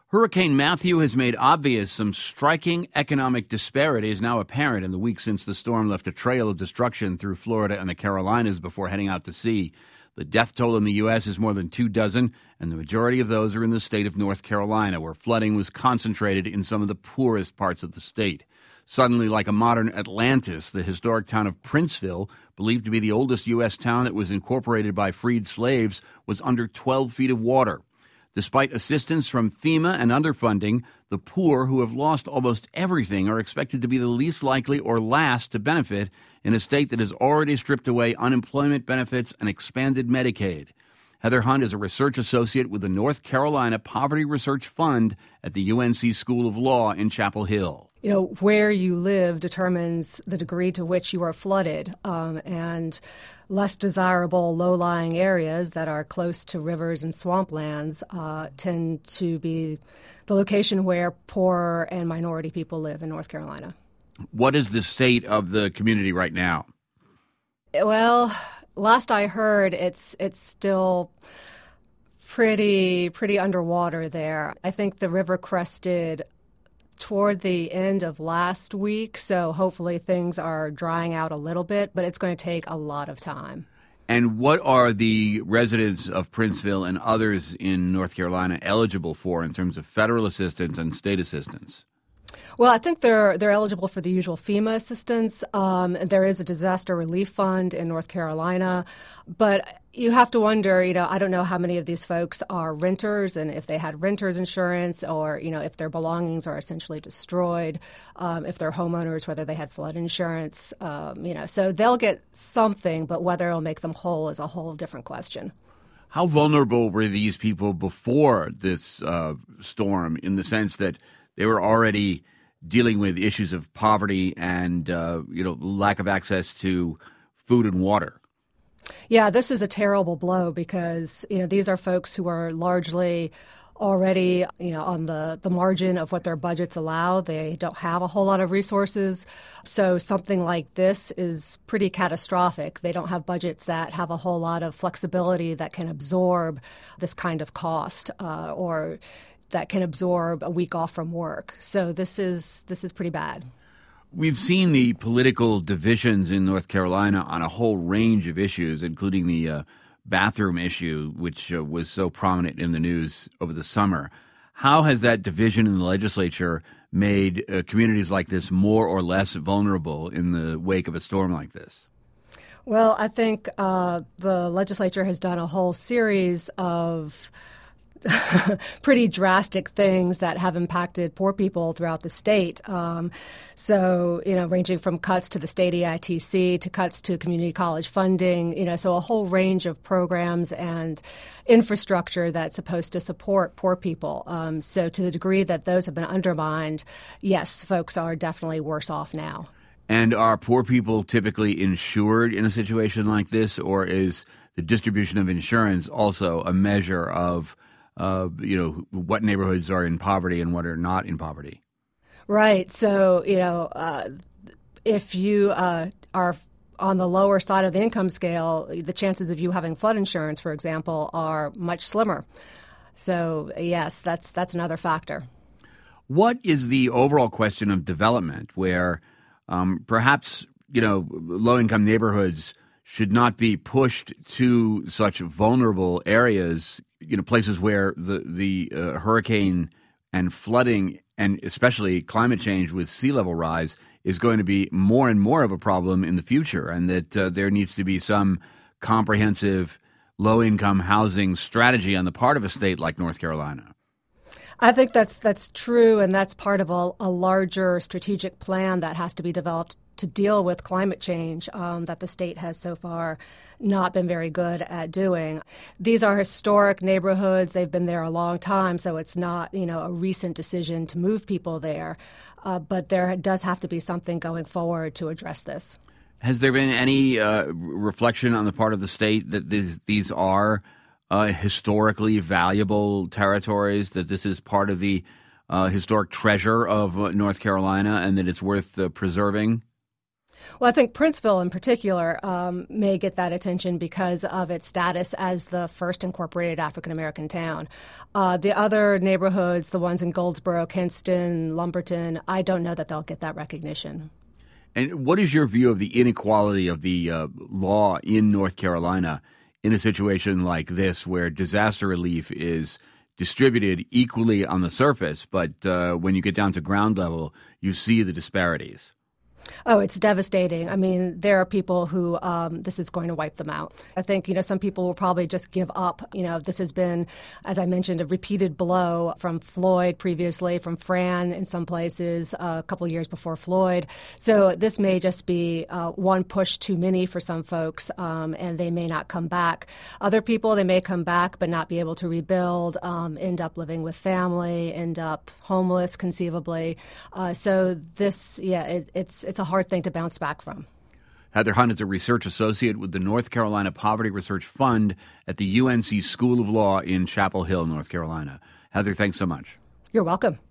Hurricane Matthew has made obvious some striking economic disparities now apparent in the week since the storm left a trail of destruction through Florida and the Carolinas before heading out to sea. The death toll in the U.S. is more than 24, and the majority of those are in the state of North Carolina, where flooding was concentrated in some of the poorest parts of the state. Suddenly, like a modern Atlantis, the historic town of Princeville, believed to be the oldest U.S. town that was incorporated by freed slaves, was under 12 feet of water. Despite assistance from FEMA and underfunding, the poor who have lost almost everything are expected to be the least likely or last to benefit in a state that has already stripped away unemployment benefits and expanded Medicaid. Heather Hunt is a research associate with the North Carolina Poverty Research Fund at the UNC School of Law in Chapel Hill. You know, where you live determines the degree to which you are flooded, and less desirable low-lying areas that are close to rivers and swamplands tend to be the location where poor and minority people live in North Carolina. What is the state of the community right now? Well, last I heard, it's still pretty underwater there. I think the river crested toward the end of last week, so hopefully things are drying out a little bit, but it's going to take a lot of time. And what are the residents of Princeville and others in North Carolina eligible for in terms of federal assistance and state assistance? Well, I think they're eligible for the usual FEMA assistance. There is a disaster relief fund in North Carolina, but you have to wonder, I don't know how many of these folks are renters and if they had renters insurance or, if their belongings are essentially destroyed, if they're homeowners, whether they had flood insurance, so they'll get something, but whether it'll make them whole is a whole different question. How vulnerable were these people before this storm in the sense that they were already dealing with issues of poverty and, lack of access to food and water? Yeah, this is a terrible blow because, these are folks who are largely already, on the margin of what their budgets allow. They don't have a whole lot of resources. So something like this is pretty catastrophic. They don't have budgets that have a whole lot of flexibility that can absorb this kind of cost or that can absorb a week off from work. So this is pretty bad. We've seen the political divisions in North Carolina on a whole range of issues, including the bathroom issue, which was so prominent in the news over the summer. How has that division in the legislature made communities like this more or less vulnerable in the wake of a storm like this? Well, I think the legislature has done a whole series of pretty drastic things that have impacted poor people throughout the state. Ranging from cuts to the state EITC to cuts to community college funding, so a whole range of programs and infrastructure that's supposed to support poor people. So to the degree that those have been undermined, yes, folks are definitely worse off now. And are poor people typically insured in a situation like this, or is the distribution of insurance also a measure of what neighborhoods are in poverty and what are not in poverty? Right. So, if you are on the lower side of the income scale, the chances of you having flood insurance, for example, are much slimmer. So, yes, that's another factor. What is the overall question of development where perhaps, low-income neighborhoods should not be pushed to such vulnerable areas, places where the hurricane and flooding and especially climate change with sea level rise is going to be more and more of a problem in the future, and that there needs to be some comprehensive low-income housing strategy on the part of a state like North Carolina? I think that's true, and that's part of a larger strategic plan that has to be developed to deal with climate change that the state has so far not been very good at doing. These are historic neighborhoods. They've been there a long time, so it's not, a recent decision to move people there. But there does have to be something going forward to address this. Has there been any reflection on the part of the state that these are historically valuable territories, that this is part of the historic treasure of North Carolina and that it's worth preserving? Well, I think Princeville in particular may get that attention because of its status as the first incorporated African-American town. The other neighborhoods, the ones in Goldsboro, Kinston, Lumberton, I don't know that they'll get that recognition. And what is your view of the inequality of the law in North Carolina in a situation like this where disaster relief is distributed equally on the surface, but when you get down to ground level, you see the disparities? Oh, it's devastating. I mean, there are people who this is going to wipe them out. I think, some people will probably just give up. This has been, as I mentioned, a repeated blow from Floyd previously, from Fran in some places a couple of years before Floyd. So this may just be one push too many for some folks, and they may not come back. Other people, they may come back but not be able to rebuild, end up living with family, end up homeless conceivably. So this, it's a hard thing to bounce back from. Heather Hunt is a research associate with the North Carolina Poverty Research Fund at the UNC School of Law in Chapel Hill, North Carolina. Heather, thanks so much. You're welcome.